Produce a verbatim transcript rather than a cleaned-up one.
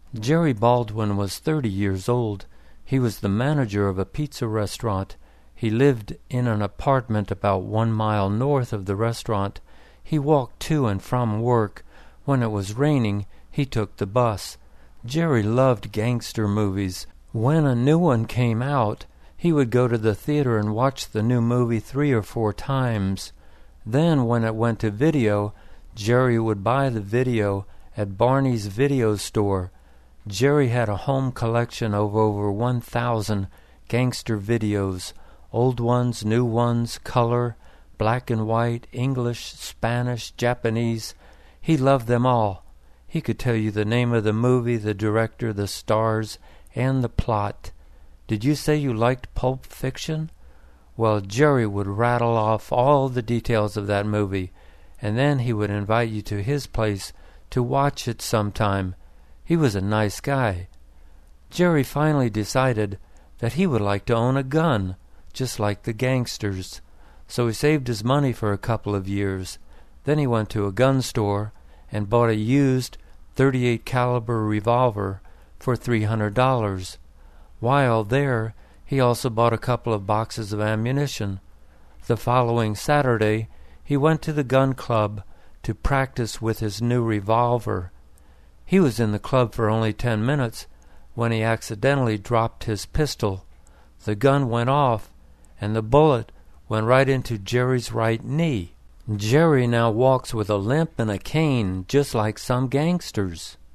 Jerry Baldwin was thirty years old. He was the manager of a pizza restaurant. He lived in an apartment about one mile north of the restaurant. He walked to and from work. When it was raining, he took the bus. Jerry loved gangster movies. When a new one came out, he would go to the theater and watch the new movie three or four times. Then, when it went to video, Jerry would buy the video at Barney's Video Store. Jerry had a home collection of over one thousand gangster videos, old ones, new ones, color, black and white, English, Spanish, Japanese. He loved them all. He could tell you the name of the movie, the director, the stars, and the plot. Did you say you liked Pulp Fiction? Well, Jerry would rattle off all the details of that movie, and then he would invite you to his place to watch it sometime. He was a nice guy. Jerry finally decided that he would like to own a gun, just like the gangsters. So he saved his money for a couple of years. Then he went to a gun store and bought a used thirty-eight caliber revolver for three hundred dollars. While there, he also bought a couple of boxes of ammunition. The following Saturday, he went to the gun club to practice with his new revolver. He was in the club for only ten minutes when he accidentally dropped his pistol. The gun went off, and the bullet went right into Jerry's right knee. Jerry now walks with a limp and a cane, just like some gangsters.